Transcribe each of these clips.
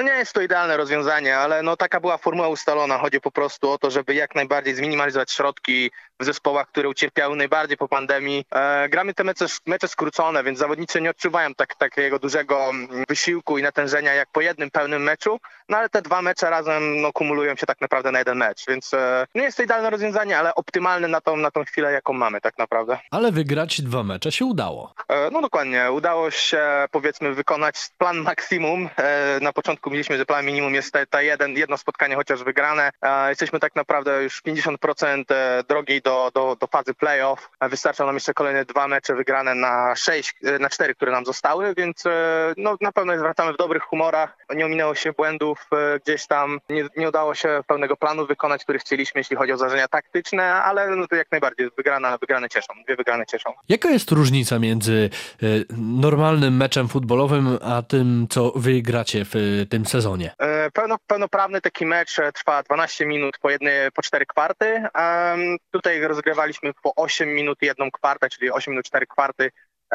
No nie jest to idealne rozwiązanie, ale no taka była formuła ustalona. Chodzi po prostu o to, żeby jak najbardziej zminimalizować środki w zespołach, które ucierpiały najbardziej po pandemii. Gramy te mecze skrócone, więc zawodnicy nie odczuwają takiego dużego wysiłku i natężenia jak po jednym pełnym meczu, no ale te dwa mecze razem no, kumulują się tak naprawdę na jeden mecz, więc nie jest to idealne rozwiązanie, ale optymalne na tą chwilę, jaką mamy tak naprawdę. Ale wygrać 2 mecze się udało. No dokładnie, udało się powiedzmy wykonać plan maksimum. Na początku mieliśmy, że plan minimum jest jedno spotkanie chociaż wygrane. Jesteśmy tak naprawdę już 50% drogi do fazy playoff. Wystarczą nam jeszcze kolejne 2 mecze wygrane na 4, które nam zostały, więc no, na pewno wracamy w dobrych humorach. Nie ominęło się błędów gdzieś tam. Nie udało się pełnego planu wykonać, który chcieliśmy, jeśli chodzi o zdarzenia taktyczne, ale no, to jak najbardziej wygrane cieszą. 2 wygrane cieszą. Jaka jest różnica między normalnym meczem futbolowym, a tym, co wy gracie w tym sezonie? Pełnoprawny taki mecz trwa 12 minut po 4 kwarty. Tutaj rozgrywaliśmy po 8 minut 1 kwartę, czyli 8 minut 4 kwarty.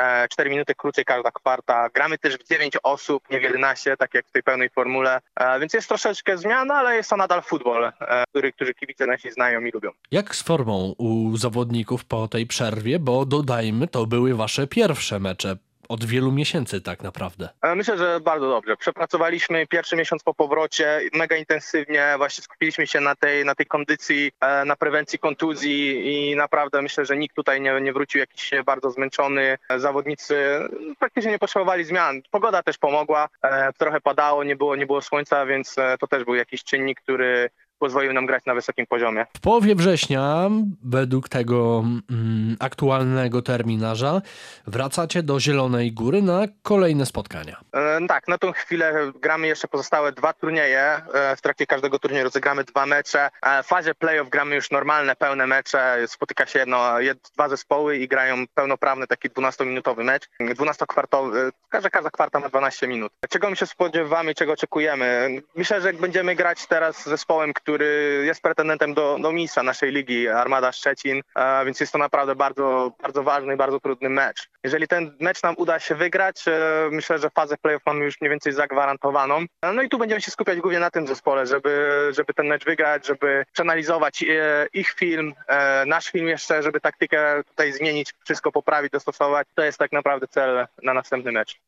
4 minuty krócej każda kwarta. Gramy też w 9 osób, nie w 11, tak jak w tej pełnej formule. Więc jest troszeczkę zmiana, ale jest to nadal futbol, który kibice nasi znają i lubią. Jak z formą u zawodników po tej przerwie? Bo dodajmy, to były wasze pierwsze mecze od wielu miesięcy tak naprawdę. Myślę, że bardzo dobrze. Przepracowaliśmy pierwszy miesiąc po powrocie mega intensywnie. Właśnie skupiliśmy się na tej kondycji, na prewencji kontuzji i naprawdę myślę, że nikt tutaj nie wrócił jakiś bardzo zmęczony. Zawodnicy praktycznie nie potrzebowali zmian. Pogoda też pomogła. Trochę padało, nie było słońca, więc to też był jakiś czynnik, który pozwolił nam grać na wysokim poziomie. W połowie września, według tego aktualnego terminarza, wracacie do Zielonej Góry na kolejne spotkania. Tak, na tą chwilę gramy jeszcze pozostałe 2 turnieje. W trakcie każdego turnieju rozegramy 2 mecze. W fazie playoff gramy już normalne, pełne mecze. Spotyka się 2 zespoły i grają pełnoprawny taki 12-minutowy mecz. 12-kwartowy. Każda kwarta ma 12 minut. Czego my się spodziewamy, czego oczekujemy? Myślę, że jak będziemy grać teraz z zespołem, który jest pretendentem do mistrza naszej ligi, Armada Szczecin, więc jest to naprawdę bardzo, bardzo ważny i bardzo trudny mecz. Jeżeli ten mecz nam uda się wygrać, myślę, że fazę playoff mamy już mniej więcej zagwarantowaną. No i tu będziemy się skupiać głównie na tym zespole, żeby ten mecz wygrać, żeby przeanalizować ich film, nasz film jeszcze, żeby taktykę tutaj zmienić, wszystko poprawić, dostosować. To jest tak naprawdę cel na następny mecz.